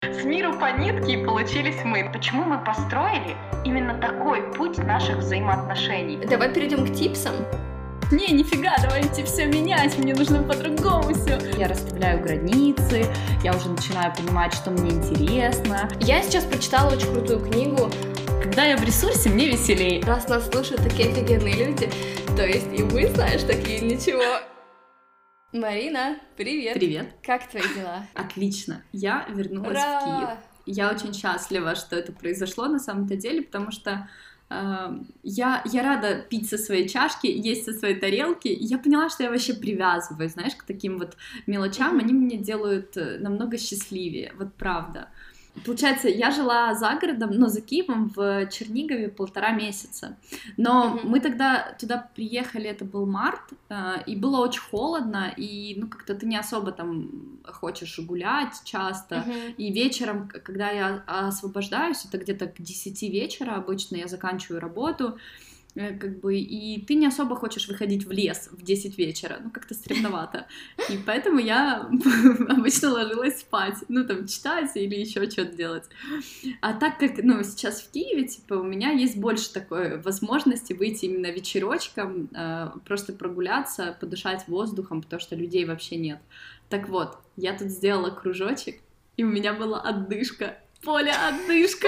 С миру по нитке и получились мы. Почему мы построили именно такой путь наших взаимоотношений? Давай перейдем к типсам. Не, нифига, давайте все менять, мне нужно по-другому все. Я расставляю границы, я уже начинаю понимать, что мне интересно. Я сейчас прочитала очень крутую книгу. Когда я в ресурсе, мне веселее. Раз нас слушают такие офигенные люди, то есть и мы, знаешь, такие ничего. Марина, привет. Привет. Как твои дела? Отлично. Я вернулась Ура! в Киев. Я очень счастлива, что это произошло на самом-то деле, потому что я рада пить со своей чашки, есть со своей тарелки. И я поняла, что я вообще привязываюсь, знаешь, к таким вот мелочам. Они меня делают намного счастливее, вот правда. Получается, я жила за городом, но за Киевом в Чернигове 1,5 месяца. Но мы тогда туда приехали, это был март, и было очень холодно, и ну как-то ты не особо там хочешь гулять часто. И вечером, когда я освобождаюсь, это где-то к 10 вечера обычно я заканчиваю работу, как бы, и ты не особо хочешь выходить в лес в 10 вечера, ну, как-то стремновато, и поэтому я обычно ложилась спать, ну, там, читать или еще что-то делать, а так как, ну, сейчас в Киеве, типа, у меня есть больше такой возможности выйти именно вечерочком, просто прогуляться, подышать воздухом, потому что людей вообще нет. Так вот, я тут сделала кружочек, и у меня была отдышка, Поля, отдышка.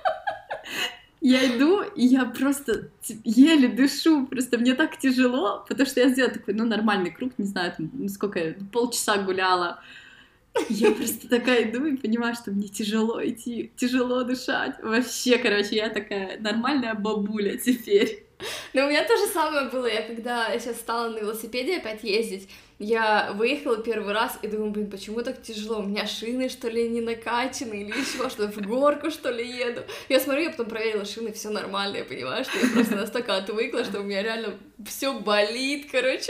Я иду, и я просто еле дышу, просто мне так тяжело, потому что я сделала такой, ну, нормальный круг, не знаю, там, ну, сколько я, полчаса гуляла. Я просто такая иду и понимаю, что мне тяжело идти, тяжело дышать. Вообще, короче, я такая нормальная бабуля теперь. Ну, у меня то же самое было, когда я сейчас стала на велосипеде опять ездить, я выехала первый раз и думаю, блин, почему так тяжело, у меня шины, что ли, не накачаны, или еще что-то, в горку, что ли, еду. Я смотрю, я потом проверила шины, все нормально, я понимаю, что я просто настолько отвыкла, что у меня реально все болит, короче.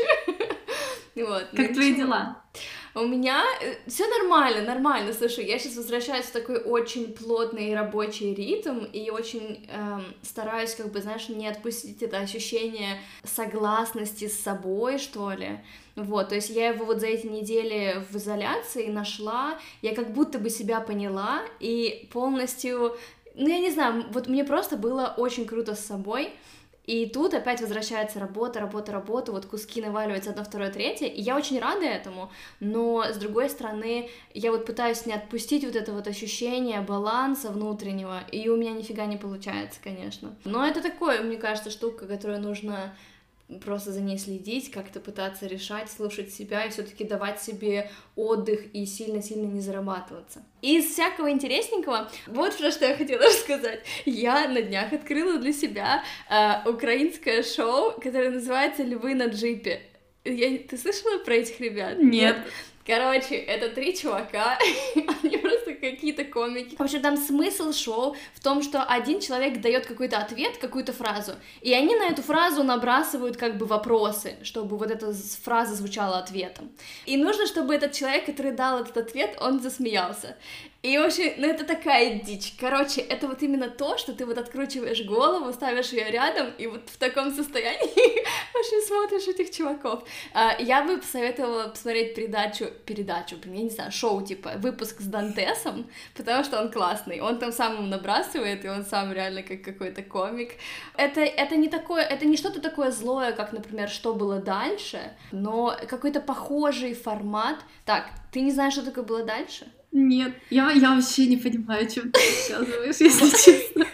Вот. Как твои дела? У меня все нормально, слушай, я сейчас возвращаюсь в такой очень плотный рабочий ритм и очень стараюсь, как бы, знаешь, не отпустить это ощущение согласности с собой, что ли, вот, то есть я его вот за эти недели в изоляции нашла, я как будто бы себя поняла и полностью, ну, я не знаю, вот мне просто было очень круто с собой. И тут опять возвращается работа, вот куски наваливаются одно, второе, третье, и я очень рада этому, но, с другой стороны, я вот пытаюсь не отпустить вот это вот ощущение баланса внутреннего, и у меня нифига не получается, конечно. Но это такое, мне кажется, штука, которую нужно просто за ней следить, как-то пытаться решать, слушать себя и все-таки давать себе отдых и сильно-сильно не зарабатываться. Из всякого интересненького, вот про что я хотела рассказать. Я на днях открыла для себя украинское шоу, которое называется «Львы на джипе». Ты слышала про этих ребят? Нет. Короче, это 3 чувака, они просто какие-то комики. В общем, там смысл шоу в том, что один человек дает какой-то ответ, какую-то фразу, и они на эту фразу набрасывают как бы вопросы, чтобы вот эта фраза звучала ответом. И нужно, чтобы этот человек, который дал этот ответ, он засмеялся. И вообще, ну это такая дичь. Короче, это вот именно то, что ты вот откручиваешь голову, ставишь ее рядом, и вот в таком состоянии вообще смотришь этих чуваков. Я бы посоветовала посмотреть передачу, я не знаю, шоу, типа, выпуск с Дантесом, потому что он классный, он там сам набрасывает, и он сам реально как какой-то комик. Это не такое, это не что-то такое злое, как, например, «Что было дальше?», но какой-то похожий формат. Так, ты не знаешь, что такое было дальше? Нет, я вообще не понимаю, чем ты рассказываешь, если честно.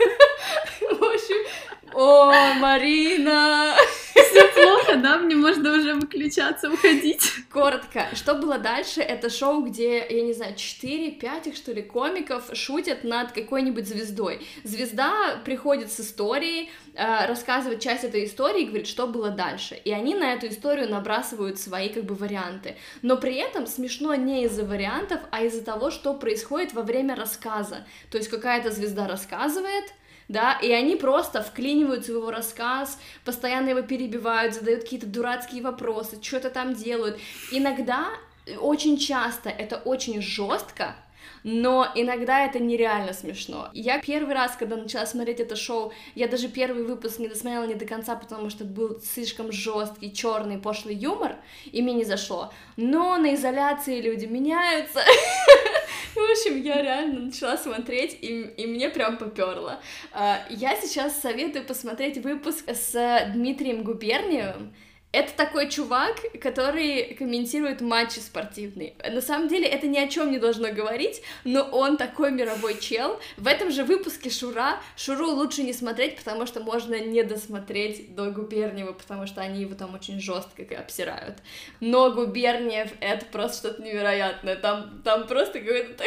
В общем, о, Марина! Все плохо, да? Мне можно уже выключаться, уходить. Коротко, что было дальше? Это шоу, где, я не знаю, 4-5 их, что ли, комиков шутят над какой-нибудь звездой. Звезда приходит с историей, рассказывает часть этой истории и говорит, что было дальше. И они на эту историю набрасывают свои, как бы, варианты. Но при этом смешно не из-за вариантов, а из-за того, что происходит во время рассказа. То есть какая-то звезда рассказывает, да, и они просто вклиниваются в его рассказ, постоянно его перебивают, задают какие-то дурацкие вопросы, что-то там делают. Иногда, очень часто это очень жестко, но иногда это нереально смешно. Я первый раз, когда начала смотреть это шоу, я даже первый выпуск не досмотрела не до конца, потому что был слишком жесткий, черный, пошлый юмор, и мне не зашло. Но на изоляции люди меняются, В общем, я реально начала смотреть, и мне прям попёрло. Я сейчас советую посмотреть выпуск с Дмитрием Губерниевым. Это такой чувак, который комментирует матчи спортивные. На самом деле это ни о чем не должно говорить, но он такой мировой чел. В этом же выпуске Шуру лучше не смотреть, потому что можно не досмотреть до Губерниева, потому что они его там очень жестко обсирают. Но Губерниев — это просто что-то невероятное. Там просто какой-то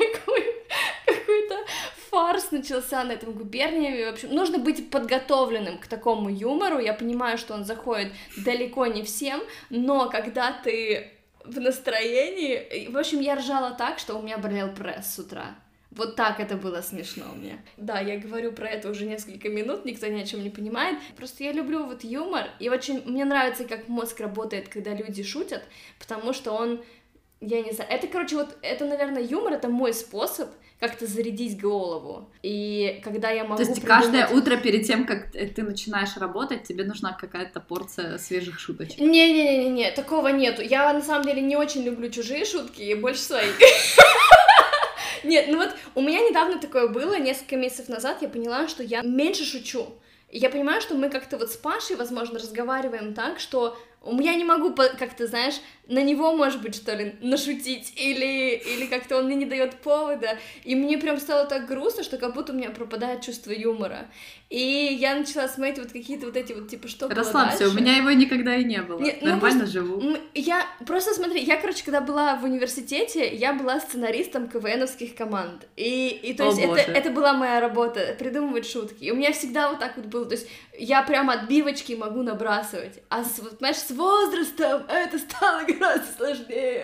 фарс начался на этом Губерниеве. В общем, нужно быть подготовленным к такому юмору. Я понимаю, что он заходит далеко не всем, но когда ты в настроении... В общем, я ржала так, что у меня болел пресс с утра. Вот так это было смешно мне. Да, я говорю про это уже несколько минут, никто ни о чем не понимает. Просто я люблю вот юмор, и очень мне нравится, как мозг работает, когда люди шутят, потому что он... Я не знаю, это, короче, вот, это, наверное, юмор, это мой способ как-то зарядить голову, и когда я могу... То есть каждое утро перед тем, как ты начинаешь работать, тебе нужна какая-то порция свежих шуточек? Не-не-не, такого нету. Я, на самом деле, не очень люблю чужие шутки, и больше своих. Нет, ну вот у меня недавно такое было, несколько месяцев назад я поняла, что я меньше шучу. И я понимаю, что мы как-то вот с Пашей, возможно, разговариваем так, что я не могу как-то, знаешь, на него, может быть, что ли, нашутить, или как-то он мне не дает повода, и мне прям стало так грустно, что как будто у меня пропадает чувство юмора, и я начала смотреть вот какие-то вот эти вот, типа, что было Расслабься, дальше. У меня его никогда и не было, нормально живу. Я просто, смотри, я, короче, когда была в университете, я была сценаристом КВНовских команд, и то есть это была моя работа, придумывать шутки, и у меня всегда вот так вот было, то есть я прямо отбивочки могу набрасывать, понимаешь, с возрастом это стало гораздо сложнее.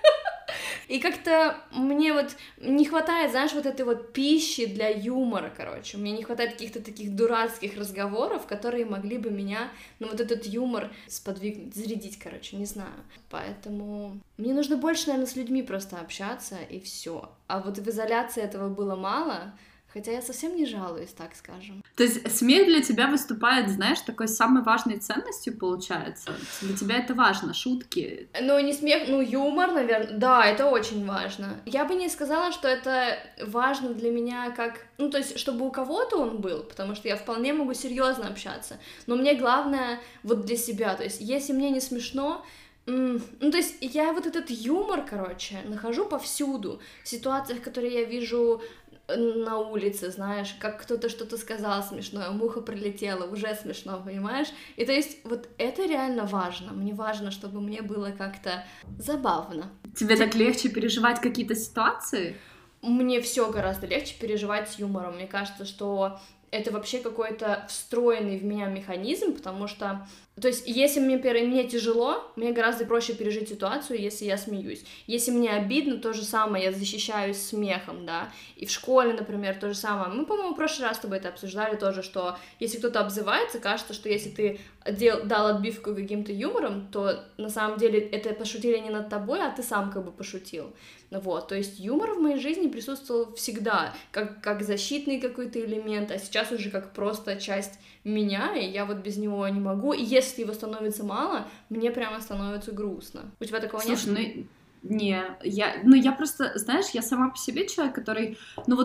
И как-то мне вот не хватает, знаешь, вот этой вот пищи для юмора, короче. Мне не хватает каких-то таких дурацких разговоров, которые могли бы меня, ну, вот этот юмор сподвигнуть, зарядить, короче, не знаю. Поэтому мне нужно больше, наверное, с людьми просто общаться, и все. А вот в изоляции этого было мало. Хотя я совсем не жалуюсь, так скажем. То есть смех для тебя выступает, знаешь, такой самой важной ценностью, получается? Для тебя это важно, шутки? Ну, не смех, ну, юмор, наверное. Да, это очень важно. Я бы не сказала, что это важно для меня как... Ну, то есть, чтобы у кого-то он был, потому что я вполне могу серьезно общаться. Но мне главное вот для себя. То есть, если мне не смешно... Ну, то есть, я вот этот юмор, короче, нахожу повсюду. В ситуациях, которые я вижу... на улице, знаешь, как кто-то что-то сказал смешное, муха прилетела, уже смешно, понимаешь? И то есть вот это реально важно. Мне важно, чтобы мне было как-то забавно. Тебе так легче переживать какие-то ситуации? Мне все гораздо легче переживать с юмором. Мне кажется, что это вообще какой-то встроенный в меня механизм, потому что... То есть, если мне тяжело, мне гораздо проще пережить ситуацию, если я смеюсь. Если мне обидно, то же самое, я защищаюсь смехом, да. И в школе, например, то же самое. Мы, по-моему, в прошлый раз с тобой это обсуждали тоже, что если кто-то обзывается, кажется, что если ты дал отбивку каким-то юмором, то на самом деле это пошутили не над тобой, а ты сам как бы пошутил. Вот, то есть юмор в моей жизни присутствовал всегда, как защитный какой-то элемент, а сейчас уже как просто часть меня, и я вот без него не могу, и если его становится мало, мне прямо становится грустно. У тебя такого нет? Слушай, я просто, знаешь, я сама по себе человек, который,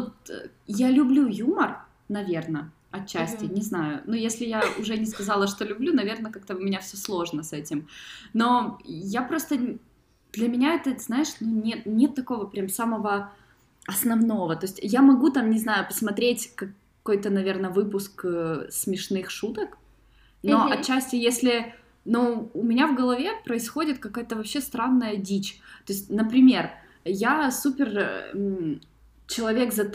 я люблю юмор, наверное, отчасти, не знаю, но если я уже не сказала, что люблю, наверное, как-то у меня все сложно с этим, но я просто, для меня это, знаешь, нет такого прям самого основного, то есть я могу там, не знаю, посмотреть какой-то, наверное, выпуск смешных шуток, но отчасти, если... Но у меня в голове происходит какая-то вообще странная дичь. То есть, например, я супер человек за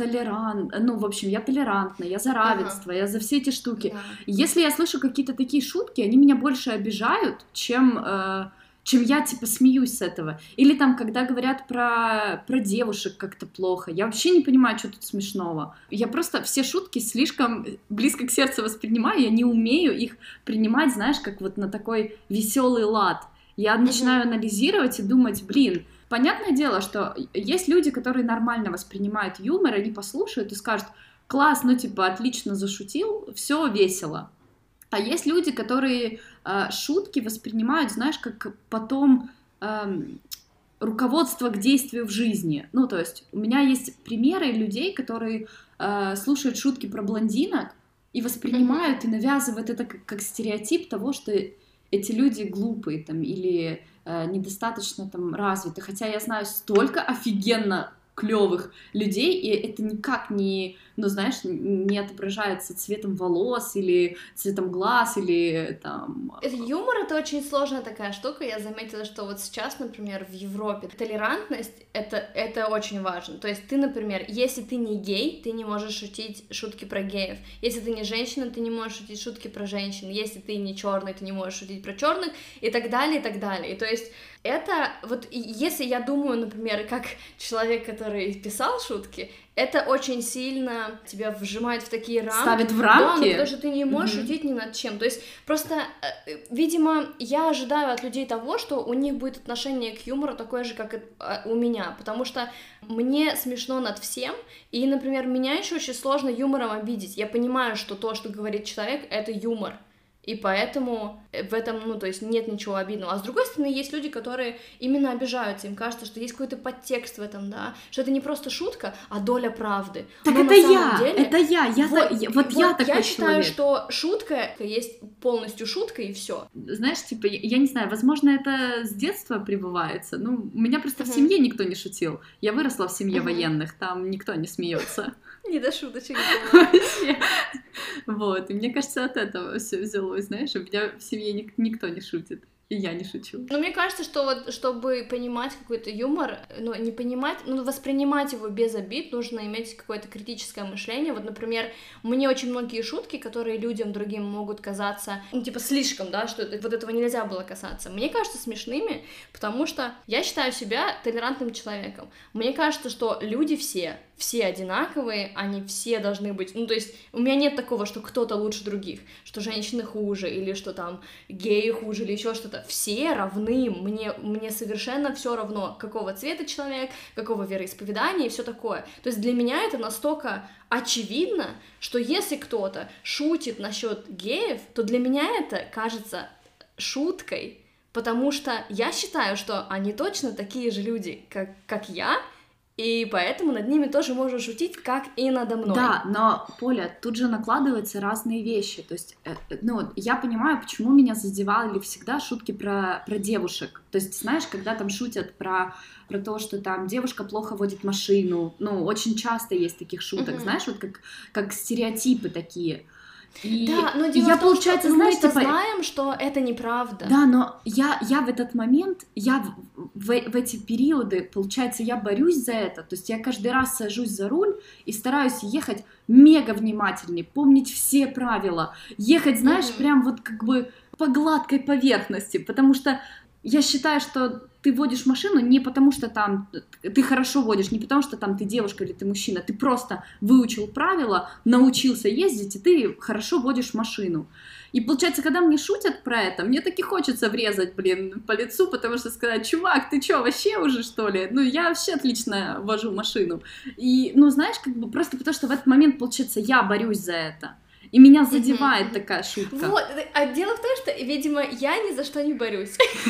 я толерантна, я за равенство, я за все эти штуки. Если я слышу какие-то такие шутки, они меня больше обижают, чем я, типа, смеюсь с этого. Или там, когда говорят про девушек как-то плохо, я вообще не понимаю, что тут смешного. Я просто все шутки слишком близко к сердцу воспринимаю, я не умею их принимать, знаешь, как вот на такой веселый лад. Я начинаю анализировать и думать, понятное дело, что есть люди, которые нормально воспринимают юмор, они послушают и скажут, класс, отлично зашутил, все весело. А есть люди, которые шутки воспринимают, знаешь, как потом руководство к действию в жизни. Ну, то есть у меня есть примеры людей, которые слушают шутки про блондинок и воспринимают и навязывают это как стереотип того, что эти люди глупые там или недостаточно там развиты. Хотя я знаю столько офигенно клевых людей, и это никак не, ну, знаешь, не отображается цветом волос или цветом глаз или там... Юмор — это очень сложная такая штука. Я заметила, что вот сейчас, например, в Европе толерантность — это очень важно. То есть ты, например, если ты не гей, ты не можешь шутить шутки про геев. Если ты не женщина, ты не можешь шутить шутки про женщин. Если ты не черный, ты не можешь шутить про черных и так далее, и так далее. И то есть это вот, если я думаю, например, как человек, который писал шутки, это очень сильно тебя вжимает в такие рамки. Ставит в рамки? Да, ну, потому что ты не можешь шутить ни над чем. То есть просто, видимо, я ожидаю от людей того, что у них будет отношение к юмору такое же, как и у меня, потому что мне смешно над всем, и, например, меня еще очень сложно юмором обидеть. Я понимаю, что то, что говорит человек, это юмор. И поэтому в этом, ну, то есть нет ничего обидного. А с другой стороны, есть люди, которые именно обижаются, им кажется, что есть какой-то подтекст в этом, да, что это не просто шутка, а доля правды. Так но это на самом я, деле, это я такой я считаю, человек. что шутка есть полностью шутка, и все. Знаешь, типа, я не знаю, возможно, это с детства прививается. Ну, у меня просто в семье никто не шутил. Я выросла в семье военных, там никто не смеется. Не до шуточек. Вот, и мне кажется, от этого все взялось, знаешь, у меня в семье никто не шутит, и я не шучу. Но мне кажется, что вот, чтобы понимать какой-то юмор, ну, не понимать, ну, воспринимать его без обид, нужно иметь какое-то критическое мышление. Вот, например, мне очень многие шутки, которые людям другим могут казаться, ну, типа, слишком, да, что вот этого нельзя было касаться, мне кажется смешными, потому что я считаю себя толерантным человеком. Мне кажется, что люди все одинаковые, они все должны быть, ну, то есть у меня нет такого, что кто-то лучше других, что женщины хуже, или что там геи хуже, или еще что-то. Все равны, мне совершенно все равно, какого цвета человек, какого вероисповедания и все такое. То есть для меня это настолько очевидно, что если кто-то шутит насчет геев, то для меня это кажется шуткой, потому что я считаю, что они точно такие же люди, как я, и поэтому над ними тоже можно шутить, как и надо мной. Да, но, Поля, тут же накладываются разные вещи. То есть, ну, я понимаю, почему меня задевали всегда шутки про девушек. То есть, знаешь, когда там шутят про то, что там девушка плохо водит машину, ну, очень часто есть таких шуток, знаешь, вот как стереотипы такие. Да, но дело в том, что мы-то знаем, что это неправда. Да, но я в этот момент, я в эти периоды, получается, я борюсь за это, то есть я каждый раз сажусь за руль и стараюсь ехать мега внимательнее, помнить все правила, ехать, знаешь, прям вот как бы по гладкой поверхности, потому что я считаю, что ты водишь машину не потому, что там ты хорошо водишь, не потому, что там ты девушка или ты мужчина, ты просто выучил правила, научился ездить, и ты хорошо водишь машину. И получается, когда мне шутят про это, мне таки хочется врезать, по лицу, потому что сказать: чувак, ты чё, вообще уже, что ли? Ну, я вообще отлично вожу машину. И, ну, знаешь, как бы просто потому, что в этот момент, получается, я борюсь за это. И меня задевает такая шутка. Вот, а дело в том, что, видимо, я ни за что не борюсь.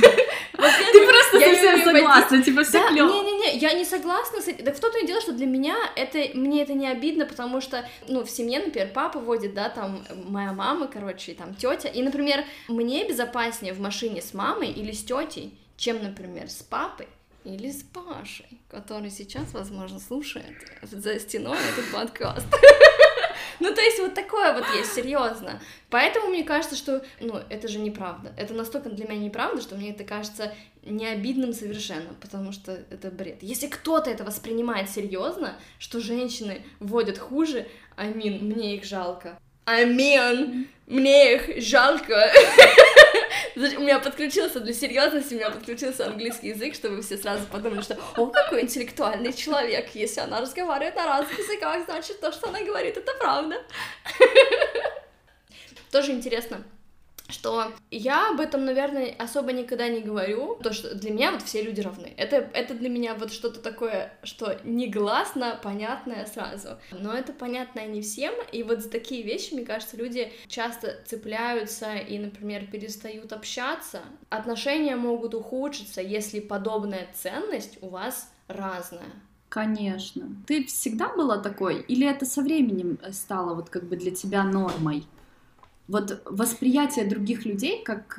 Ты просто совсем согласна, типа, все клёво. Не-не-не, я не согласна с этим. Так в том-то и дело, что для меня мне это не обидно, потому что, ну, в семье, например, папа водит, да, там, моя мама, короче, и там тетя. И, например, мне безопаснее в машине с мамой или с тетей, чем, например, с папой или с Пашей, который сейчас, возможно, слушает за стеной этот подкаст. Ну, то есть вот такое вот есть, серьезно. Поэтому мне кажется, что, ну, это же неправда. Это настолько для меня неправда, что мне это кажется не обидным совершенно, потому что это бред. Если кто-то это воспринимает серьезно, что женщины водят хуже, амин, мне их жалко. Амин, мне их жалко. У меня подключился для серьезности, у меня подключился английский язык, чтобы все сразу подумали, что о, какой интеллектуальный человек, если она разговаривает на разных языках, значит, то, что она говорит, это правда. Тоже интересно, что я об этом, наверное, особо никогда не говорю, потому что для меня вот все люди равны. Это для меня вот что-то такое, что негласно понятное сразу. Но это понятно не всем, и вот за такие вещи, мне кажется, люди часто цепляются и, например, перестают общаться. Отношения могут ухудшиться, если подобная ценность у вас разная. Конечно. Ты всегда была такой? Или это со временем стало вот как бы для тебя нормой? Вот восприятие других людей, как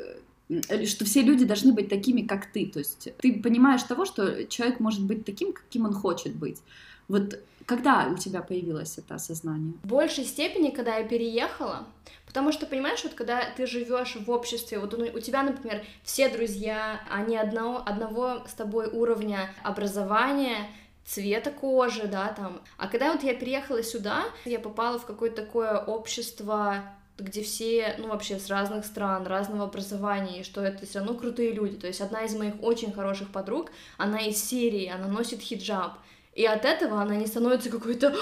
что все люди должны быть такими, как ты. То есть ты понимаешь того, что человек может быть таким, каким он хочет быть. Вот когда у тебя появилось это осознание? В большей степени, когда я переехала, потому что, понимаешь, вот когда ты живешь в обществе, вот у тебя, например, все друзья, они одного с тобой уровня образования, цвета кожи, да, там. А когда вот я переехала сюда, я попала в какое-то такое общество, где все, ну, вообще с разных стран, разного образования, и что это все равно крутые люди. То есть одна из моих очень хороших подруг, она из Сирии, она носит хиджаб. И от этого она не становится какой-то,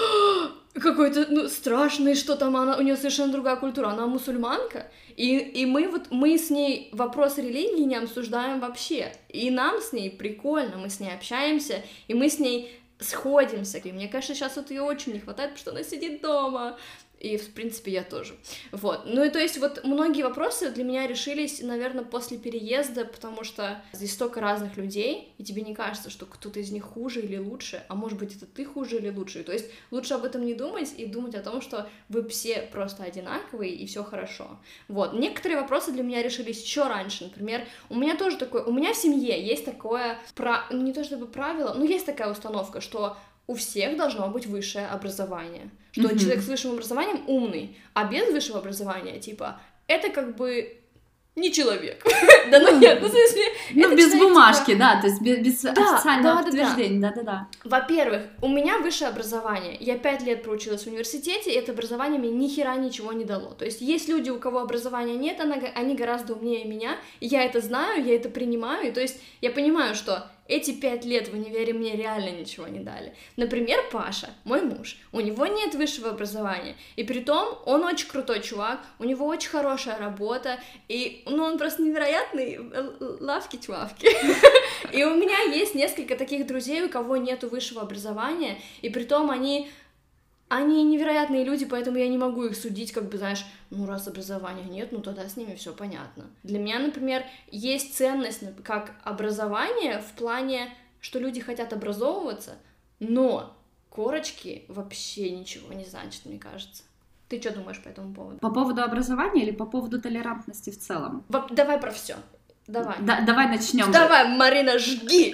ну, страшной, что там у нее совершенно другая культура, она мусульманка, и мы с ней вопросы религии не обсуждаем вообще, и нам с ней прикольно, мы с ней общаемся, и мы с ней сходимся, и мне кажется, сейчас вот ее очень не хватает, потому что она сидит дома, и, в принципе, я тоже. Вот. Ну и то есть вот многие вопросы для меня решились, наверное, после переезда, потому что здесь столько разных людей, и тебе не кажется, что кто-то из них хуже или лучше, а может быть, это ты хуже или лучше. То есть лучше об этом не думать и думать о том, что вы все просто одинаковые, и все хорошо. Вот. Некоторые вопросы для меня решились еще раньше. Например, у меня тоже такое... У меня в семье есть такое... Не то чтобы правило, но есть такая установка, что у всех должно быть высшее образование. Что человек с высшим образованием умный, а без высшего образования, типа, это как бы не человек. Да, ну нет, ну в смысле... Ну, без бумажки, да, то есть без официального подтверждения, да-да-да. Во-первых, у меня высшее образование, я 5 лет проучилась в университете, и это образование мне ни хера ничего не дало. То есть есть люди, у кого образования нет, они гораздо умнее меня, и я это знаю, я это принимаю, и то есть я понимаю, что эти 5 лет в универе мне реально ничего не дали. Например, Паша, мой муж, у него нет высшего образования, и притом он очень крутой чувак, у него очень хорошая работа, и, ну, он просто невероятный лавки-чувавки. И у меня есть несколько таких друзей, у кого нету высшего образования, и притом они невероятные люди, поэтому я не могу их судить, как бы, знаешь, ну, раз образования нет, ну, тогда с ними все понятно. Для меня, например, есть ценность как образование в плане, что люди хотят образовываться, но корочки вообще ничего не значат, мне кажется. Ты что думаешь по этому поводу? По поводу образования или по поводу толерантности в целом? Давай про все. Давай. Давай начнем. Давай, Марина, жги!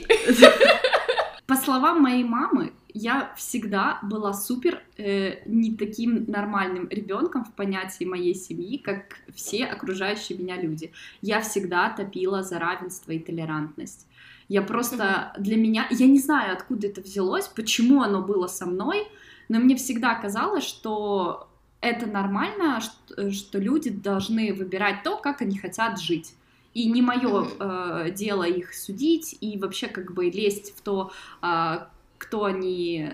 По словам моей мамы, я всегда была супер не таким нормальным ребенком в понятии моей семьи, как все окружающие меня люди. Я всегда топила за равенство и толерантность. Я просто для меня, я не знаю, откуда это взялось, почему оно было со мной, но мне всегда казалось, что это нормально, что люди должны выбирать то, как они хотят жить. И не мое дело их судить и вообще как бы лезть в то, кто они,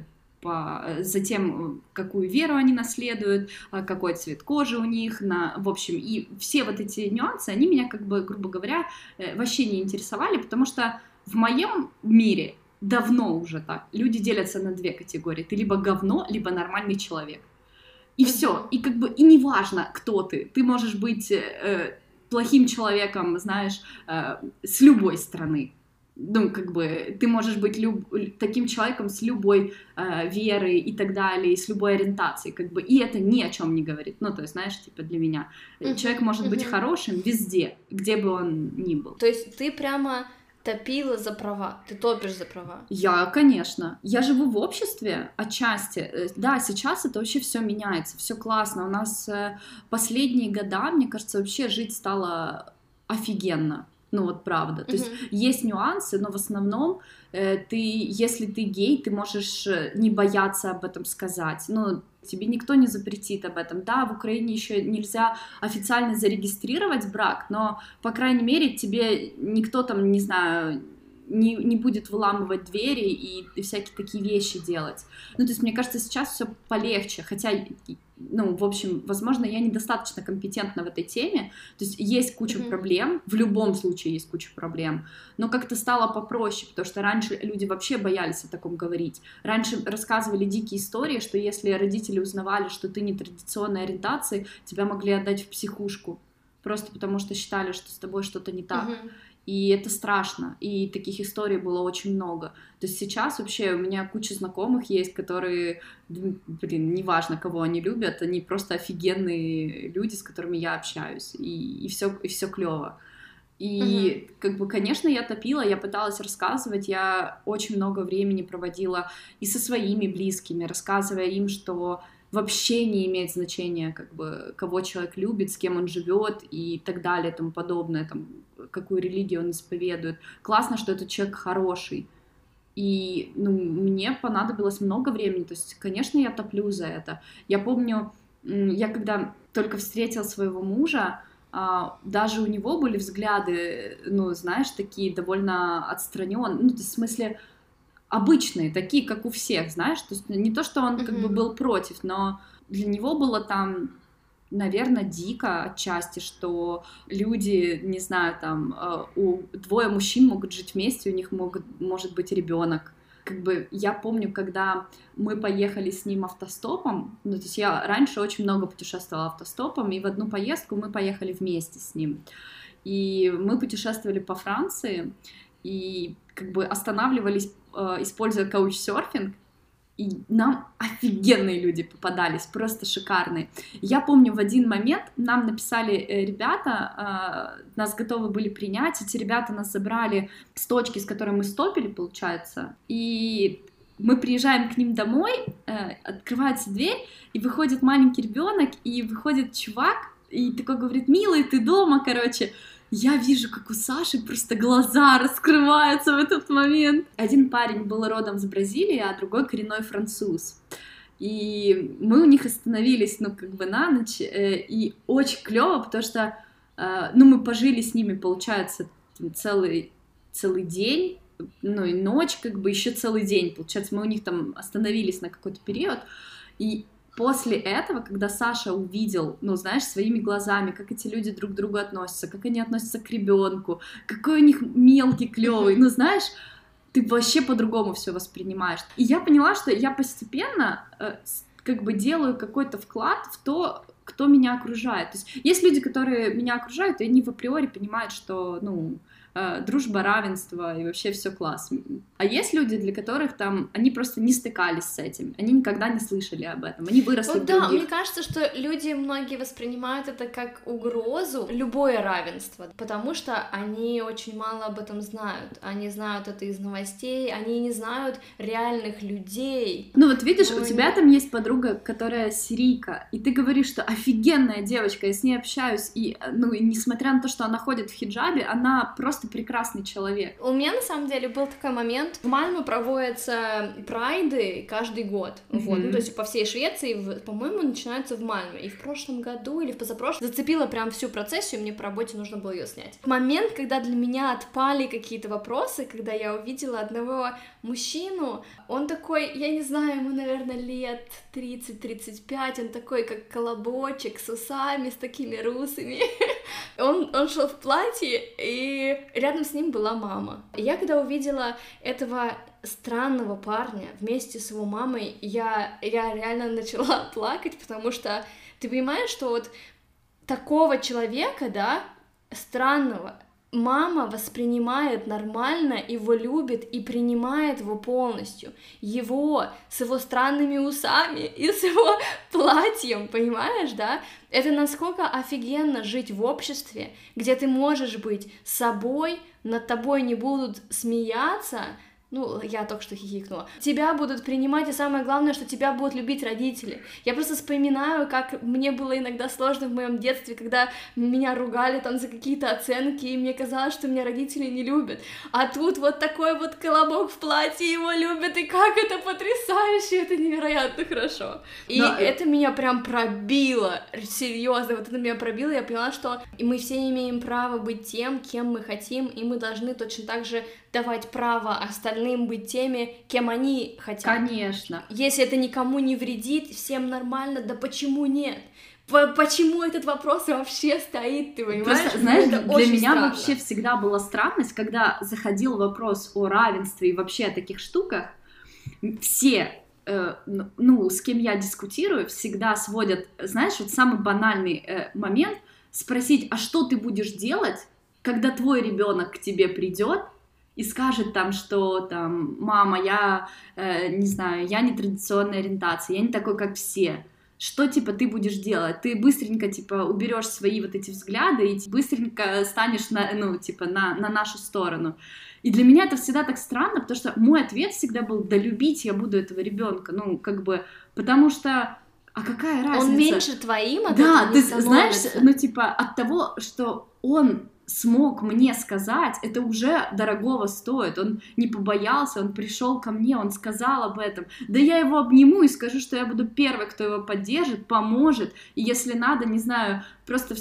за тем, какую веру они наследуют, какой цвет кожи у них, в общем, и все вот эти нюансы, они меня, как бы, грубо говоря, вообще не интересовали, потому что в моем мире давно уже так, люди делятся на 2 категории, ты либо говно, либо нормальный человек, и все, и как бы, и неважно, кто ты можешь быть плохим человеком, знаешь, с любой стороны. Ну, как бы, ты можешь быть таким человеком с любой верой и так далее, и с любой ориентацией, как бы, и это ни о чем не говорит. Ну, то есть, знаешь, типа, для меня человек может быть хорошим везде, где бы он ни был. То есть ты прямо топила за права, ты топишь за права? Я, конечно. Я живу в обществе отчасти. Да, сейчас это вообще все меняется, все классно. У нас последние года, мне кажется, вообще жить стало офигенно. Ну вот правда. То есть есть нюансы, но в основном если ты гей, ты можешь не бояться об этом сказать. Ну, тебе никто не запретит об этом. Да, в Украине еще нельзя официально зарегистрировать брак, но, по крайней мере, тебе никто там, не знаю, не будет выламывать двери и всякие такие вещи делать. Ну, то есть, мне кажется, сейчас все полегче, хотя, ну, в общем, возможно, я недостаточно компетентна в этой теме, то есть есть куча проблем, в любом случае есть куча проблем, но как-то стало попроще, потому что раньше люди вообще боялись о таком говорить. Раньше рассказывали дикие истории, что если родители узнавали, что ты нетрадиционной ориентации, тебя могли отдать в психушку, просто потому что считали, что с тобой что-то не так. И это страшно, и таких историй было очень много. То есть сейчас вообще у меня куча знакомых есть, которые, блин, неважно, кого они любят, они просто офигенные люди, с которыми я общаюсь, и все клево. И, как бы, конечно, я топила, я пыталась рассказывать, я очень много времени проводила и со своими близкими, рассказывая им, что вообще не имеет значения, как бы, кого человек любит, с кем он живет и так далее, и тому подобное, там, какую религию он исповедует. Классно, что этот человек хороший. И, ну, мне понадобилось много времени, то есть, конечно, я топлю за это. Я помню, я когда только встретила своего мужа, даже у него были взгляды, ну, знаешь, такие довольно отстраненные, ну, то есть, в смысле, обычные, такие, как у всех, знаешь, то есть не то, что он как бы был против, но для него было там, наверное, дико отчасти, что люди, не знаю, там, двое мужчин могут жить вместе, у них может быть ребенок. Как бы я помню, когда мы поехали с ним автостопом, ну, то есть я раньше очень много путешествовала автостопом, и в одну поездку мы поехали вместе с ним. И мы путешествовали по Франции, и как бы останавливались, используя каучсерфинг, и нам офигенные люди попадались, просто шикарные. Я помню, в один момент нам написали ребята, нас готовы были принять, эти ребята нас забрали с точки, с которой мы стопили, получается, и мы приезжаем к ним домой, открывается дверь, и выходит маленький ребенок, и выходит чувак, и такой говорит: «Милый, ты дома?» Короче, я вижу, как у Саши просто глаза раскрываются в этот момент. Один парень был родом с Бразилии, а другой коренной француз. И мы у них остановились, ну, как бы на ночь, и очень клево, потому что, ну, мы пожили с ними, получается, целый день, ну, и ночь, как бы еще целый день, получается, мы у них там остановились на какой-то период, и после этого, когда Саша увидел, ну, знаешь, своими глазами, как эти люди друг к другу относятся, как они относятся к ребенку, какой у них мелкий, клевый, ну, знаешь, ты вообще по-другому все воспринимаешь. И я поняла, что я постепенно как бы делаю какой-то вклад в то, кто меня окружает. То есть есть люди, которые меня окружают, и они в априори понимают, что, ну, дружба, равенство и вообще все класс. А есть люди, для которых там они просто не стыкались с этим, они никогда не слышали об этом, они выросли в других. Да, мне кажется, что люди многие воспринимают это как угрозу, любое равенство, потому что они очень мало об этом знают. Они знают это из новостей, они не знают реальных людей. Ну вот видишь, у тебя там есть подруга, которая сирийка, и ты говоришь, что офигенная девочка, я с ней общаюсь, и, ну, и несмотря на то, что она ходит в хиджабе, она просто прекрасный человек. У меня, на самом деле, был такой момент. В Мальме проводятся прайды каждый год. Вот. Ну, то есть по всей Швеции, по-моему, начинаются в Мальме. И в прошлом году или в позапрошлом зацепила прям всю процессию, мне по работе нужно было ее снять. Момент, когда для меня отпали какие-то вопросы, когда я увидела одного мужчину, он такой, я не знаю, ему, наверное, лет 30-35, он такой, как колобочек, с усами, с такими русыми. Он шел в платье, и рядом с ним была мама. Я когда увидела этого странного парня вместе с его мамой, я реально начала плакать, потому что ты понимаешь, что вот такого человека, да, странного, мама воспринимает нормально, его любит и принимает его полностью. Его с его странными усами и с его платьем, понимаешь, да? Это насколько офигенно жить в обществе, где ты можешь быть собой, над тобой не будут смеяться, Ну, я только что хихикнула. Тебя будут принимать, и самое главное, что тебя будут любить родители. Я просто вспоминаю, как мне было иногда сложно в моем детстве, когда меня ругали там за какие-то оценки, и мне казалось, что меня родители не любят. А тут вот такой вот колобок в платье, его любят, и как это потрясающе, это невероятно хорошо. И это меня прям пробило, серьезно, вот это меня пробило, я поняла, что мы все имеем право быть тем, кем мы хотим, и мы должны точно так же давать право остальным быть теми, кем они хотят. Конечно. Если это никому не вредит, всем нормально, да почему нет? Почему этот вопрос вообще стоит, ты понимаешь? Просто, знаешь, это для меня странно. вообще всегда была странность, когда заходил вопрос о равенстве и вообще о таких штуках, все, с кем я дискутирую, всегда сводят, знаешь, вот самый банальный момент, спросить, а что ты будешь делать, когда твой ребенок к тебе придет и скажет там, что там, мама, я не знаю, я не традиционной ориентации, я не такой, как все. Что, типа, ты будешь делать? Ты быстренько, типа, уберешь свои вот эти взгляды и быстренько станешь на нашу сторону. И для меня это всегда так странно, потому что мой ответ всегда был, да любить я буду этого ребенка, потому что, а какая разница? Он меньше твоим от да, этого ты не становится. знаешь, от того, что он смог мне сказать, это уже дорогого стоит, он не побоялся, он пришел ко мне, он сказал об этом, да я его обниму и скажу, что я буду первой, кто его поддержит, поможет, и если надо, не знаю, просто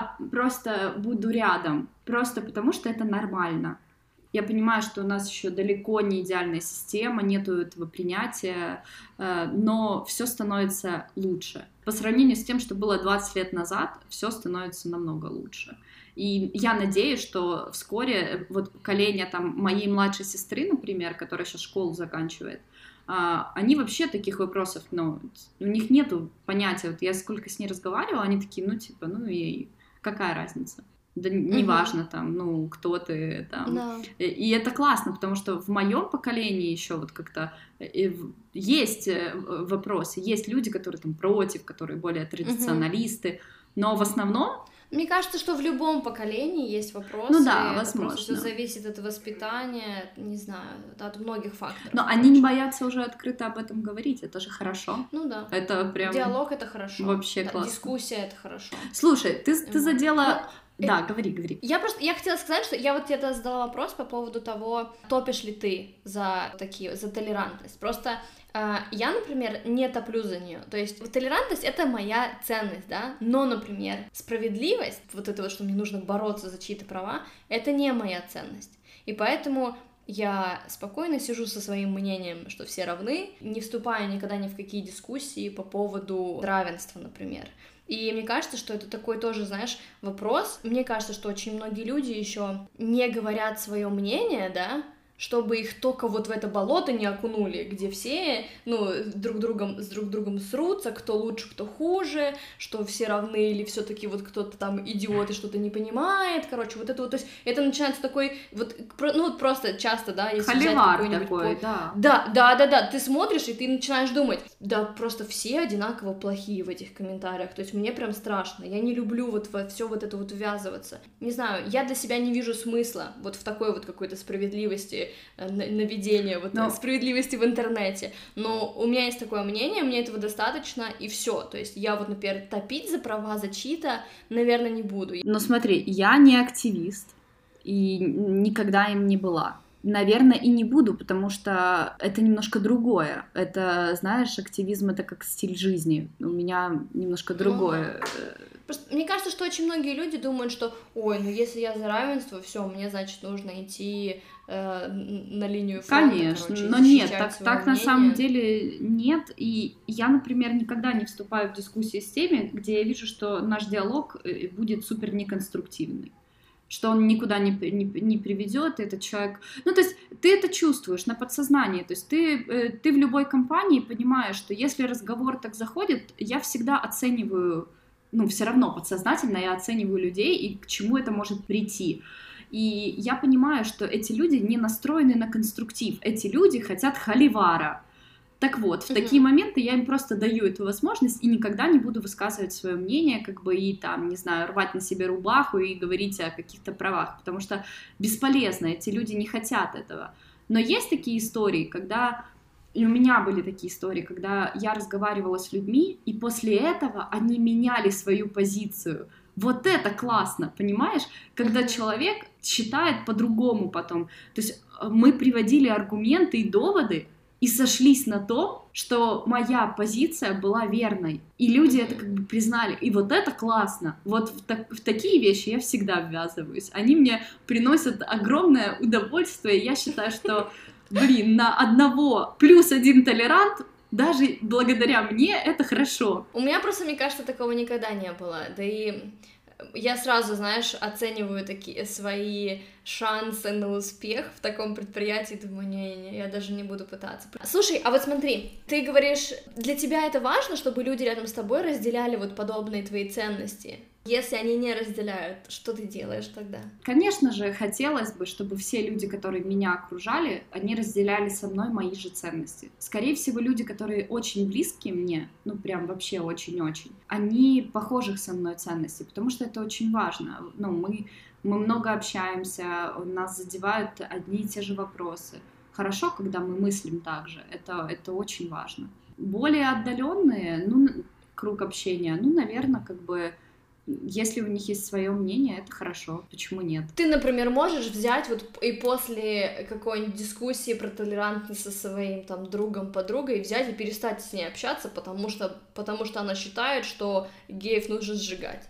буду рядом, просто потому что это нормально. Я понимаю, что у нас еще далеко не идеальная система, нету этого принятия, но все становится лучше. По сравнению с тем, что было 20 лет назад, все становится намного лучше. И я надеюсь, что вскоре вот поколение там моей младшей сестры, например, которая сейчас школу заканчивает, они вообще таких вопросов, у них нету понятия. Вот я сколько с ней разговаривала, они такие, и какая разница? Да неважно там, кто ты там. Да. И это классно, потому что в моем поколении еще вот как-то есть вопросы, есть люди, которые там против, которые более традиционалисты, но в основном... Мне кажется, что в любом поколении есть вопросы. Ну да, возможно. Все зависит от воспитания, не знаю, от многих факторов. Но они не боятся уже открыто об этом говорить, это же хорошо. Ну да. Это прям... Диалог — это хорошо. Вообще да, классно. Дискуссия — это хорошо. Слушай, ты задела... Да, говори. Я хотела сказать, что я вот тебе задала вопрос по поводу того, топишь ли ты за толерантность. Просто я, например, не топлю за нее. То есть толерантность — это моя ценность, да, но, например, справедливость, вот это вот, что мне нужно бороться за чьи-то права, это не моя ценность. И поэтому я спокойно сижу со своим мнением, что все равны, не вступая никогда ни в какие дискуссии по поводу равенства, например. И мне кажется, что это такой тоже, знаешь, вопрос. Мне кажется, что очень многие люди еще не говорят свое мнение, да, чтобы их только вот в это болото не окунули, где все, с друг другом срутся, кто лучше, кто хуже, что все равны, или все-таки вот кто-то там идиот и что-то не понимает, короче, вот это вот, то есть это начинается такой, просто часто, да, если холивар взять такой, да. Да, ты смотришь, и ты начинаешь думать, да, просто все одинаково плохие в этих комментариях, то есть мне прям страшно, я не люблю вот во все вот это вот ввязываться, не знаю, я для себя не вижу смысла вот в такой вот какой-то справедливости, наведения справедливости в интернете, но у меня есть такое мнение, мне этого достаточно, и все. То есть я вот, например, топить за права, за чьи-то, наверное, не буду. Но смотри, я не активист, и никогда им не была. Наверное, и не буду, потому что это немножко другое. Это, знаешь, активизм — это как стиль жизни. У меня немножко другое. Просто мне кажется, что очень многие люди думают, что, если я за равенство, все, мне, значит, нужно идти на линию фронта. Конечно, короче, но нет, так на самом деле нет. И я, например, никогда не вступаю в дискуссии с теми, где я вижу, что наш диалог будет супер неконструктивный, что он никуда не приведет, этот человек... то есть ты это чувствуешь на подсознании, то есть ты в любой компании понимаешь, что если разговор так заходит, я всегда оцениваю, все равно подсознательно я оцениваю людей и к чему это может прийти. И я понимаю, что эти люди не настроены на конструктив, эти люди хотят холивара. Так вот, в такие моменты я им просто даю эту возможность и никогда не буду высказывать свое мнение, и там, не знаю, рвать на себе рубаху и говорить о каких-то правах, потому что бесполезно, эти люди не хотят этого. Но есть такие истории, когда... И у меня были такие истории, когда я разговаривала с людьми, и после этого они меняли свою позицию. Вот это классно, понимаешь? Когда человек считает по-другому потом. То есть мы приводили аргументы и доводы, и сошлись на том, что моя позиция была верной. И люди это как бы признали. И вот это классно. Вот в такие вещи я всегда ввязываюсь. Они мне приносят огромное удовольствие. Я считаю, что, на одного плюс один толерант, даже благодаря мне, это хорошо. У меня просто, мне кажется, такого никогда не было. Да и я сразу, знаешь, оцениваю такие свои шансы на успех в таком предприятии, думаю, не-не, я даже не буду пытаться. Слушай, а вот смотри, ты говоришь, для тебя это важно, чтобы люди рядом с тобой разделяли вот подобные твои ценности? Если они не разделяют, что ты делаешь тогда? Конечно же, хотелось бы, чтобы все люди, которые меня окружали, они разделяли со мной мои же ценности. Скорее всего, люди, которые очень близкие мне, ну прям вообще очень-очень, они похожих со мной ценностей, потому что это очень важно. Ну, мы много общаемся, нас задевают одни и те же вопросы. Хорошо, когда мы мыслим так же, это очень важно. Более отдаленные, круг общения, наверное, как бы... Если у них есть свое мнение, это хорошо. Почему нет? Ты, например, можешь взять вот и после какой-нибудь дискуссии про толерантность со своим там другом, подругой взять и перестать с ней общаться, потому что она считает, что геев нужно сжигать.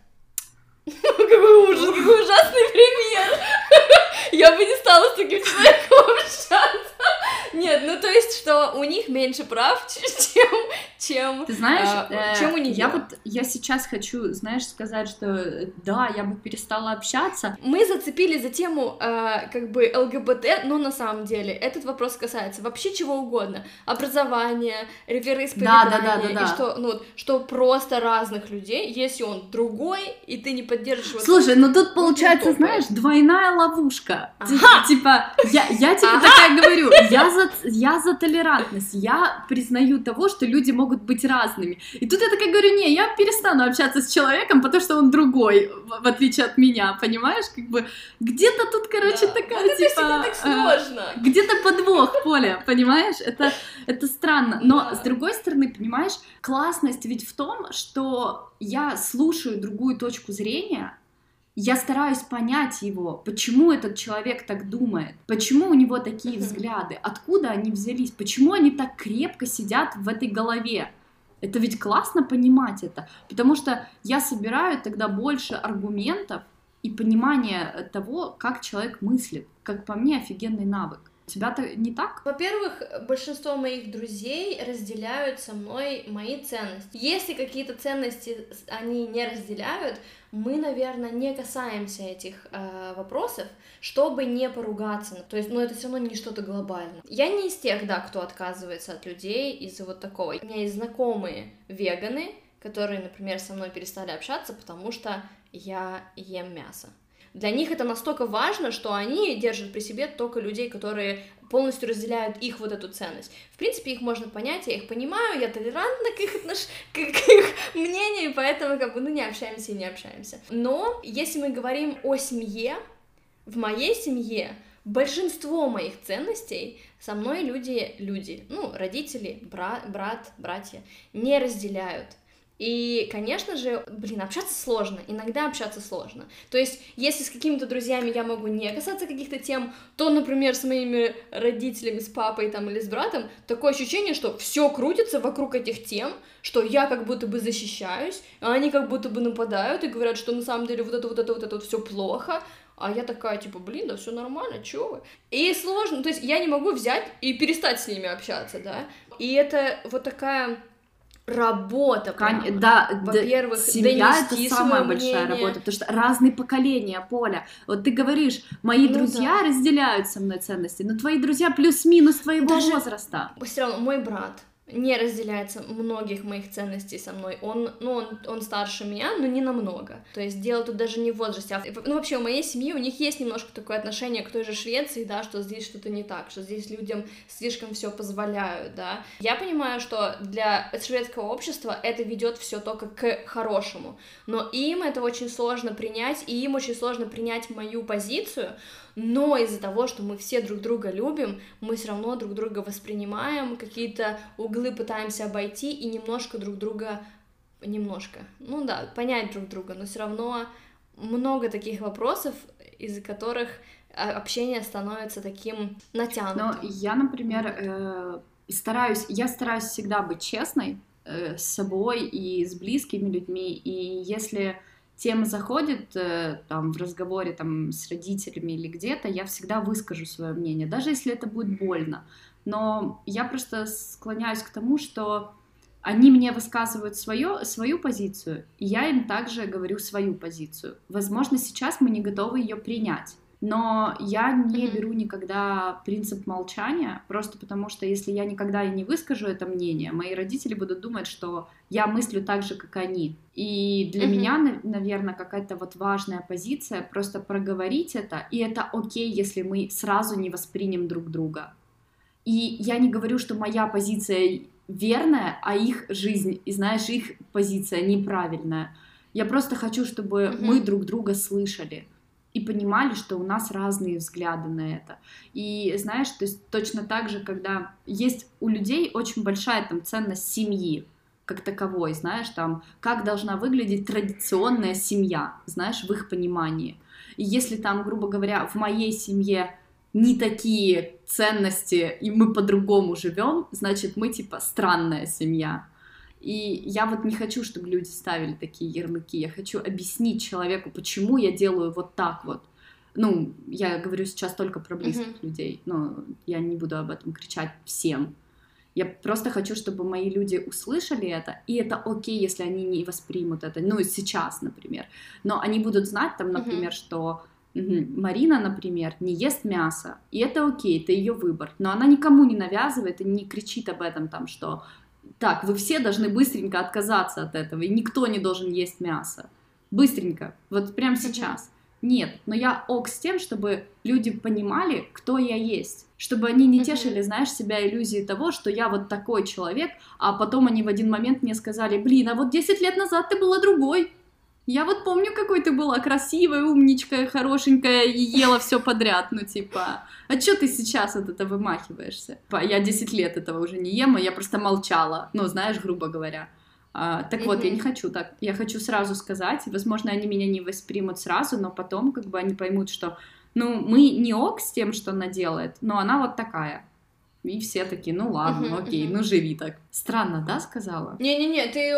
Какой ужас, какой ужасный пример! Я бы не стала с таким человеком общаться. Нет, ну то есть, что у них меньше прав, чем ты знаешь, чем у нее. Я сейчас хочу, знаешь, сказать, что да, я бы перестала общаться. Мы зацепили за тему как бы ЛГБТ, но на самом деле этот вопрос касается вообще чего угодно. Образования, вероисповедания, Да. И что просто разных людей, если он другой, и ты не поддерживаешь... Слушай, тут получается, знаешь, двойная ловушка. Типа, я тебе такая говорю, я за толерантность, я признаю того, что люди могут быть разными. И тут я такая говорю, не, я перестану общаться с человеком, потому что он другой, в отличие от меня, понимаешь? Как бы где-то тут, короче, такая, вот типа... Это так сложно. Где-то подвох, Поля, понимаешь? Это странно. Но, с другой стороны, понимаешь, классность ведь в том, что я слушаю другую точку зрения, я стараюсь понять его, почему этот человек так думает, почему у него такие взгляды, откуда они взялись, почему они так крепко сидят в этой голове. Это ведь классно понимать это, потому что я собираю тогда больше аргументов и понимания того, как человек мыслит. Как по мне, офигенный навык. У тебя-то не так? Во-первых, большинство моих друзей разделяют со мной мои ценности. Если какие-то ценности они не разделяют, мы, наверное, не касаемся этих вопросов, чтобы не поругаться. То есть, это все равно не что-то глобальное. Я не из тех, кто отказывается от людей из-за вот такого. У меня есть знакомые веганы, которые, например, со мной перестали общаться, потому что я ем мясо. Для них это настолько важно, что они держат при себе только людей, которые полностью разделяют их вот эту ценность. В принципе, их можно понять, я их понимаю, я толерантна к их мнению, поэтому не общаемся и не общаемся. Но если мы говорим о семье, в моей семье большинство моих ценностей со мной люди, родители, брат, братья, не разделяют. И, конечно же, общаться сложно, иногда общаться сложно. То есть, если с какими-то друзьями я могу не касаться каких-то тем, то, например, с моими родителями, с папой или с братом, такое ощущение, что все крутится вокруг этих тем, что я как будто бы защищаюсь, а они как будто бы нападают и говорят, что на самом деле вот это все плохо, а я такая, да все нормально, чё вы? И сложно, то есть я не могу взять и перестать с ними общаться, да, и это вот такая... работа, во-первых, семья — это самая большая работа, потому что разные поколения, Поля. Вот ты говоришь, мои друзья разделяют со мной ценности, но твои друзья плюс-минус твоего возраста. Все равно мой брат не разделяется многих моих ценностей со мной. Он старше меня, но не намного. То есть дело тут даже не в возрасте. Вообще, у моей семьи, у них есть немножко такое отношение к той же Швеции, да, что здесь что-то не так, что здесь людям слишком все позволяют, да. Я понимаю, что для шведского общества это ведет все только к хорошему, но им это очень сложно принять, и им очень сложно принять мою позицию, но из-за того, что мы все друг друга любим, мы все равно друг друга воспринимаем, какие-то углы пытаемся обойти и немножко друг друга, понять друг друга, но все равно много таких вопросов, из-за которых общение становится таким натянутым. Но я, например, стараюсь всегда быть честной с собой и с близкими людьми, и если тема заходит там в разговоре там с родителями или где-то, я всегда выскажу свое мнение, даже если это будет больно. Но я просто склоняюсь к тому, что они мне высказывают свою позицию, и я им также говорю свою позицию. Возможно, сейчас мы не готовы ее принять. Но я не беру никогда принцип молчания, просто потому что если я никогда и не выскажу это мнение, мои родители будут думать, что я мыслю так же, как они. И для меня, наверное, какая-то вот важная позиция просто проговорить это, и это окей, если мы сразу не воспримем друг друга. И я не говорю, что моя позиция верная, а их жизнь, и знаешь, их позиция неправильная. Я просто хочу, чтобы мы друг друга слышали и понимали, что у нас разные взгляды на это. И знаешь, то есть точно так же, когда есть у людей очень большая там ценность семьи как таковой, знаешь, там, как должна выглядеть традиционная семья, знаешь, в их понимании. И если там, грубо говоря, в моей семье не такие ценности, и мы по-другому живем, значит, мы типа странная семья. И я вот не хочу, чтобы люди ставили такие ярлыки, я хочу объяснить человеку, почему я делаю вот так вот. Ну, я говорю сейчас только про близких людей, но я не буду об этом кричать всем. Я просто хочу, чтобы мои люди услышали это, и это окей, если они не воспримут это, ну, сейчас, например. Но они будут знать там, например, что Марина, например, не ест мясо, и это окей, это ее выбор, но она никому не навязывает и не кричит об этом там, что так, вы все должны быстренько отказаться от этого, и никто не должен есть мясо. Быстренько, вот прямо сейчас. Нет, но я ок с тем, чтобы люди понимали, кто я есть. Чтобы они не тешили, знаешь, себя иллюзией того, что я вот такой человек, а потом они в один момент мне сказали, блин, а вот 10 лет назад ты была другой. Я вот помню, какой ты была красивая, умничкая, хорошенькая и ела все подряд, ну типа, а чё ты сейчас от этого вымахиваешься? Я 10 лет этого уже не ем, а я просто молчала, ну знаешь, грубо говоря. Так вот, я не хочу так, я хочу сразу сказать, возможно, они меня не воспримут сразу, но потом как бы они поймут, что, ну, мы не ок с тем, что она делает, но она вот такая. И все такие, ну ладно, окей, ну живи так. Странно, да, сказала? Не-не-не, ты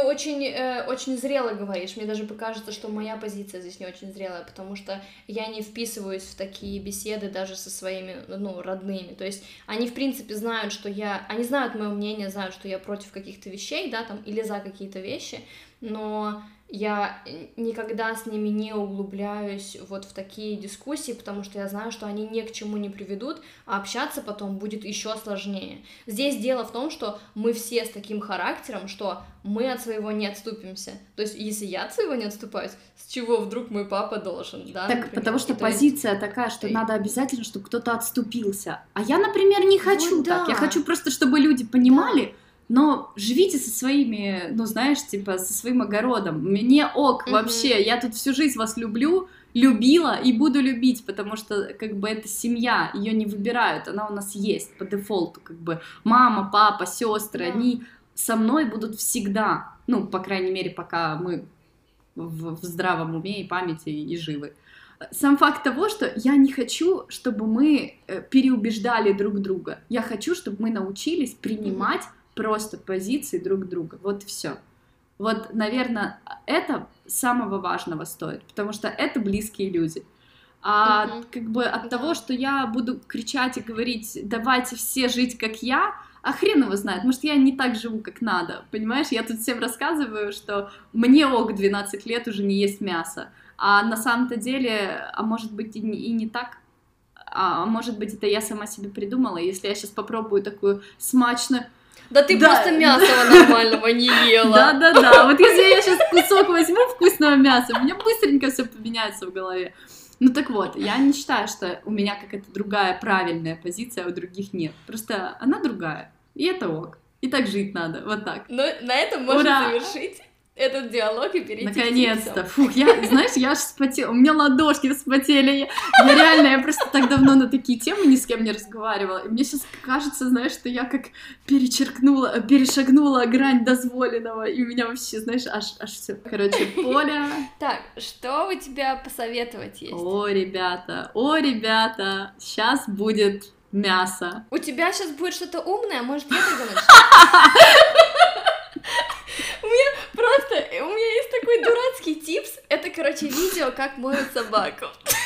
очень зрело говоришь. Мне даже покажется, что моя позиция здесь не очень зрелая, потому что я не вписываюсь в такие беседы даже со своими, ну, родными. То есть они, в принципе, знают, что они знают мое мнение, знают, что я против каких-то вещей, да, там, или за какие-то вещи, но я никогда с ними не углубляюсь вот в такие дискуссии, потому что я знаю, что они ни к чему не приведут, а общаться потом будет еще сложнее. Здесь дело в том, что мы все с таким характером, что мы от своего не отступимся. То есть, если я от своего не отступаюсь, с чего вдруг мой папа должен, да? Так, например? Потому что позиция такая, что надо обязательно, чтобы кто-то отступился. А я, например, не хочу вот так. Да. Я хочу просто, чтобы люди понимали, но живите со своими, ну, знаешь, типа, со своим огородом. Мне ок вообще, я тут всю жизнь вас любила и буду любить, потому что, как бы, это семья, ее не выбирают, она у нас есть по дефолту, как бы, мама, папа, сестры, они со мной будут всегда, ну, по крайней мере, пока мы в здравом уме и памяти и живы. Сам факт того, что я не хочу, чтобы мы переубеждали друг друга, я хочу, чтобы мы научились принимать просто позиции друг друга, вот и все. Вот, наверное, это самого важного стоит, потому что это близкие люди. А как бы от того, что я буду кричать и говорить, давайте все жить как я, а хрен его знает, может, я не так живу, как надо, понимаешь? Я тут всем рассказываю, что мне ок 12 лет уже не есть мясо, а на самом-то деле, а может быть и не так, а может быть это я сама себе придумала, если я сейчас попробую такую смачную. Да ты просто мясо нормального не ела. Да. Вот если я сейчас кусок возьму вкусного мяса, у меня быстренько все поменяется в голове. Ну так вот, я не считаю, что у меня какая-то другая правильная позиция, а у других нет. Просто она другая. И это ок. И так жить надо. Вот так. Ну, на этом можно завершить этот диалог и перейти Наконец-то. к типсам. Фух, знаешь, я аж вспотела, у меня ладошки вспотели. Я реально, я просто так давно на такие темы ни с кем не разговаривала. И мне сейчас кажется, знаешь, что я как перешагнула грань дозволенного, и у меня вообще, знаешь, аж все. Короче, Поля. Так, что у тебя посоветовать есть? О, ребята, сейчас будет мясо. У тебя сейчас будет что-то умное, может, я тогда начну? У меня есть такой дурацкий типс. Это, короче, видео, как моют собаку.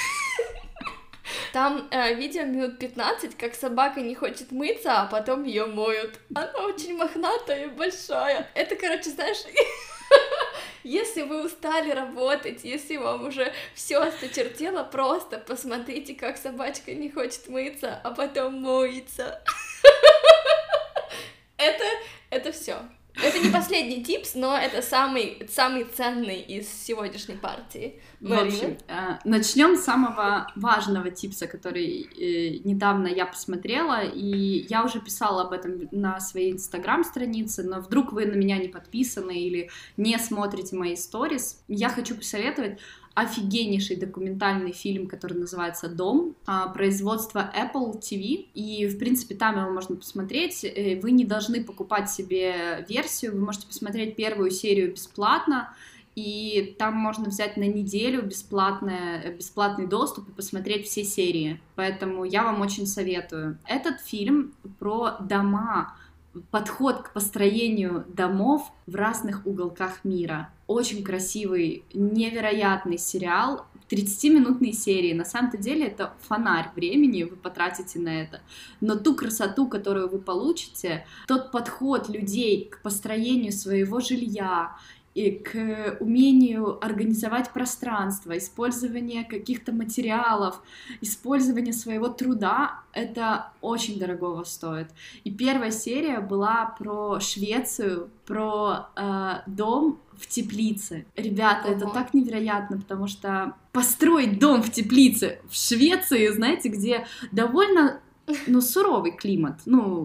Там видео минут 15, как собака не хочет мыться, а потом ее моют. Она очень мохнатая и большая. Это, короче, знаешь, если вы устали работать, если вам уже все осточертело, просто посмотрите, как собачка не хочет мыться, а потом моется. Это все. Это не последний типс, но это самый ценный из сегодняшней партии. В общем, начнем с самого важного типса, который недавно я посмотрела, и я уже писала об этом на своей инстаграм-странице, но вдруг вы на меня не подписаны или не смотрите мои сторис, я хочу посоветовать офигеннейший документальный фильм, который называется «Дом», производство Apple TV, и, в принципе, там его можно посмотреть, вы не должны покупать себе версию, вы можете посмотреть первую серию бесплатно, и там можно взять на неделю бесплатный доступ и посмотреть все серии, поэтому я вам очень советую. Этот фильм про дома, подход к построению домов в разных уголках мира. Очень красивый, невероятный сериал, 30-минутные серии. На самом-то деле это фонарь времени, вы потратите на это. Но ту красоту, которую вы получите, тот подход людей к построению своего жилья, и к умению организовать пространство, использование каких-то материалов, использование своего труда, это очень дорогого стоит. И первая серия была про Швецию, про дом в теплице. Ребята, это так невероятно, потому что построить дом в теплице в Швеции, знаете, где довольно суровый климат,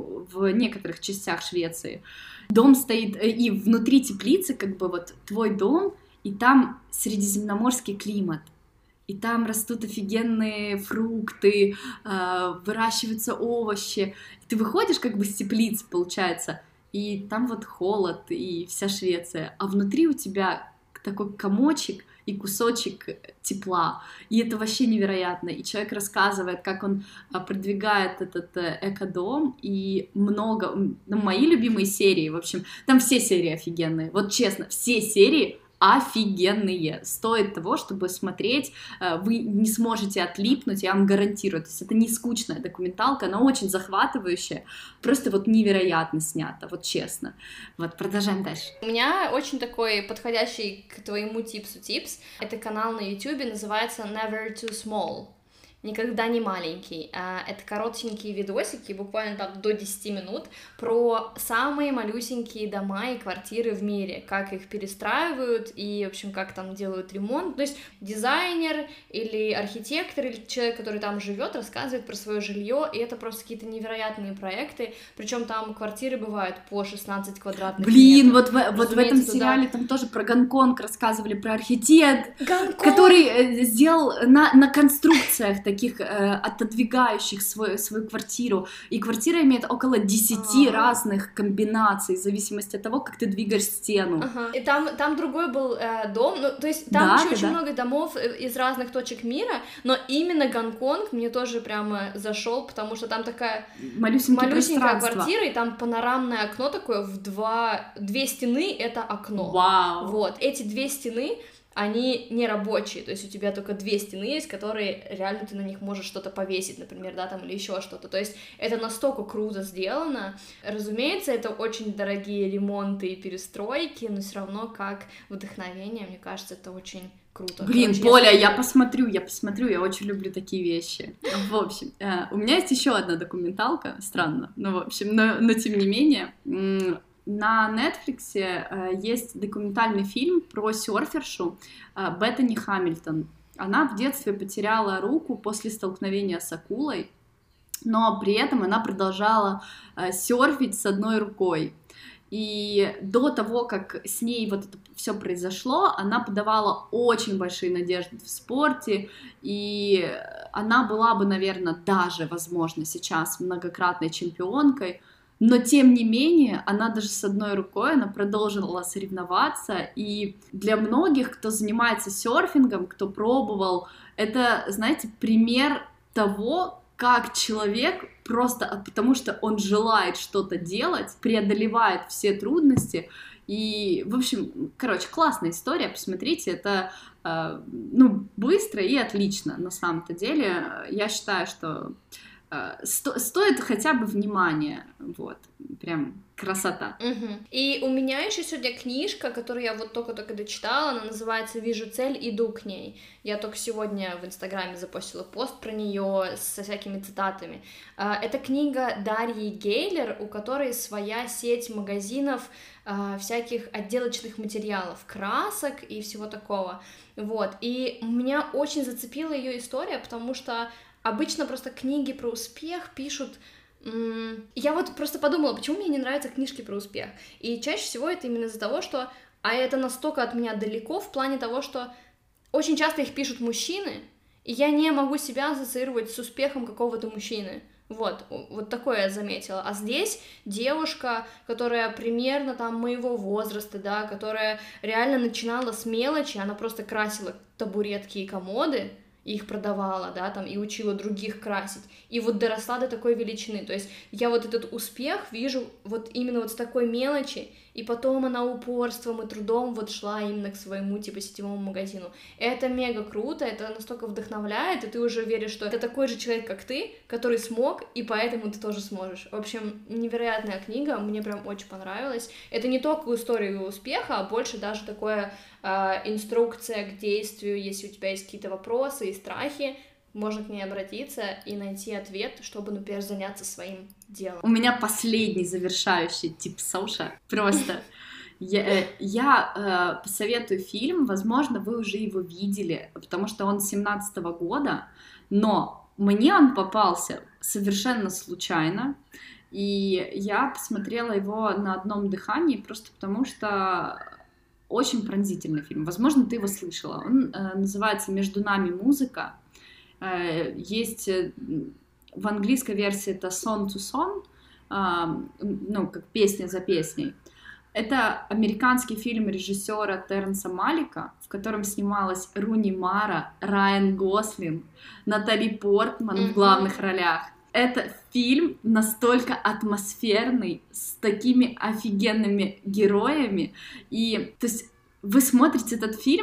в некоторых частях Швеции. Дом стоит, и внутри теплицы, как бы вот твой дом, и там средиземноморский климат. И там растут офигенные фрукты, выращиваются овощи. Ты выходишь как бы с теплицы, получается, и там вот холод, и вся Швеция. А внутри у тебя такой комочек и кусочек тепла. И это вообще невероятно. И человек рассказывает, как он продвигает этот экодом, и много... мои любимые серии, в общем, там все серии офигенные. Вот честно, все серии офигенные. Стоит того, чтобы смотреть, вы не сможете отлипнуть, я вам гарантирую. То есть это не скучная документалка, она очень захватывающая, просто вот невероятно снята, вот честно. Вот, продолжаем дальше. У меня очень такой подходящий к твоему типсу типс. Это канал на YouTube, называется Never Too Small. Никогда не маленький. Это коротенькие видосики, буквально там до 10 минут, про самые малюсенькие дома и квартиры в мире, как их перестраивают и, в общем, как там делают ремонт. То есть дизайнер или архитектор, или человек, который там живет, рассказывает про свое жилье, и это просто какие-то невероятные проекты, причем там квартиры бывают по 16 квадратных метров. Вот в этом сериале там тоже про Гонконг рассказывали, про архитектора, который сделал на конструкциях таких отодвигающих свою квартиру. И квартира имеет около 10 разных комбинаций, в зависимости от того, как ты двигаешь стену. И там другой был дом, то есть там еще очень много домов из разных точек мира, но именно Гонконг мне тоже прямо зашел, потому что там такая малюсенькая квартира, и там панорамное окно такое в две стены, это окно. Вау! Вот, эти 2 стены, они не рабочие, то есть у тебя только 2 стены есть, которые реально ты на них можешь что-то повесить, например, да, там, или еще что-то, то есть это настолько круто сделано. Разумеется, это очень дорогие ремонты и перестройки, но все равно как вдохновение, мне кажется, это очень круто. Блин, Поля, я посмотрю, я очень люблю такие вещи. В общем, у меня есть еще одна документалка, странно, но тем не менее... На Netflix есть документальный фильм про серфершу Беттани Хамильтон. Она в детстве потеряла руку после столкновения с акулой, но при этом она продолжала серфить с одной рукой. И до того, как с ней вот это все произошло, она подавала очень большие надежды в спорте, и она была бы, наверное, даже, возможно, сейчас многократной чемпионкой, но тем не менее, она даже с одной рукой, она продолжила соревноваться, и для многих, кто занимается серфингом, кто пробовал, это, знаете, пример того, как человек просто потому, что он желает что-то делать, преодолевает все трудности. И, в общем, короче, классная история, посмотрите, это, быстро и отлично, на самом-то деле. Я считаю, что стоит хотя бы внимания, вот, прям красота. И у меня еще сегодня книжка, которую я вот только дочитала, она называется «Вижу цель, иду к ней». Я только сегодня в Инстаграме запостила пост про нее со всякими цитатами. Это книга Дарьи Гейлер, у которой своя сеть магазинов всяких отделочных материалов, красок и всего такого. Вот, и меня очень зацепила ее история, потому что обычно просто книги про успех пишут... Я вот просто подумала, почему мне не нравятся книжки про успех. И чаще всего это именно из-за того, что... А это настолько от меня далеко в плане того, что очень часто их пишут мужчины, и я не могу себя ассоциировать с успехом какого-то мужчины. Вот такое я заметила. А здесь девушка, которая примерно там моего возраста, да, которая реально начинала с мелочи, она просто красила табуретки и комоды, их продавала, да, там, и учила других красить, и вот доросла до такой величины, то есть я вот этот успех вижу вот именно вот с такой мелочи, и потом она упорством и трудом вот шла именно к своему, типа, сетевому магазину. Это мега круто, это настолько вдохновляет, и ты уже веришь, что это такой же человек, как ты, который смог, и поэтому ты тоже сможешь. В общем, невероятная книга, мне прям очень понравилась. Это не только история успеха, а больше даже такое инструкция к действию, если у тебя есть какие-то вопросы и страхи, можно к ней обратиться и найти ответ, чтобы, например, заняться своим делом. У меня последний завершающий тип Соша. Просто я посоветую фильм, возможно, вы уже его видели, потому что он 17-го года, но мне он попался совершенно случайно, и я посмотрела его на одном дыхании просто потому, что очень пронзительный фильм. Возможно, ты его слышала. Он называется «Между нами музыка». Есть в английской версии это «Song to Song», как песня за песней. Это американский фильм режиссера Терренса Малика, в котором снималась Руни Мара, Райан Гослинг, Натали Портман в главных ролях. Это фильм настолько атмосферный, с такими офигенными героями. И, то есть, вы смотрите этот фильм,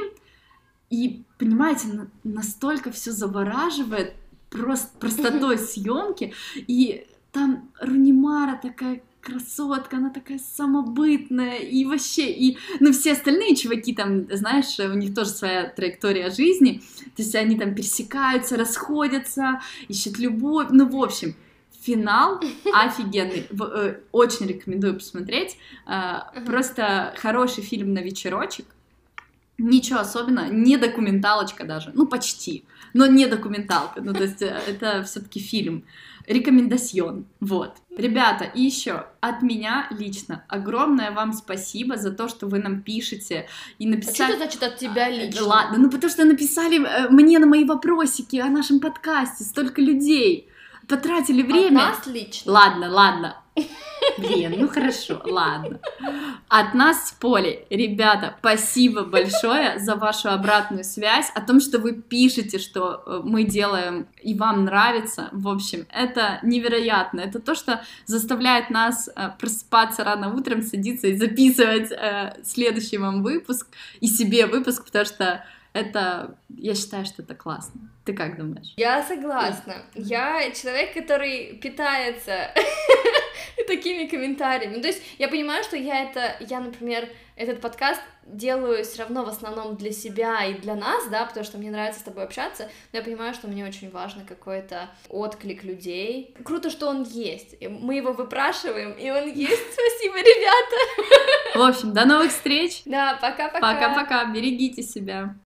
и, понимаете, настолько все завораживает простотой съемки. И там Руни Мара такая красотка, она такая самобытная, и вообще, все остальные чуваки там, знаешь, у них тоже своя траектория жизни, то есть они там пересекаются, расходятся, ищут любовь, в общем, финал офигенный, очень рекомендую посмотреть, просто хороший фильм на вечерочек, ничего особенного, не документалочка даже, почти, но не документалка, то есть это все-таки фильм. Рекомендацион. Вот. Ребята, и еще от меня лично огромное вам спасибо за то, что вы нам пишете и написали... А что это значит от тебя лично? Ладно, потому что написали мне на мои вопросики о нашем подкасте столько людей. Потратили время. От нас лично? Ладно. Блин, хорошо, ладно. От нас с Полей, ребята, спасибо большое за вашу обратную связь, о том, что вы пишете, что мы делаем и вам нравится. В общем, это невероятно. Это то, что заставляет нас просыпаться рано утром, садиться и записывать следующий вам выпуск и себе выпуск, потому что я считаю, что это классно. Ты как думаешь? Я согласна. Я человек, который питается такими комментариями. То есть я понимаю, что я, например, этот подкаст делаю все равно в основном для себя и для нас, да, потому что мне нравится с тобой общаться, но я понимаю, что мне очень важно какой-то отклик людей. Круто, что он есть. Мы его выпрашиваем, и он есть. Спасибо, ребята! В общем, до новых встреч! Да, пока-пока! Пока-пока, берегите себя!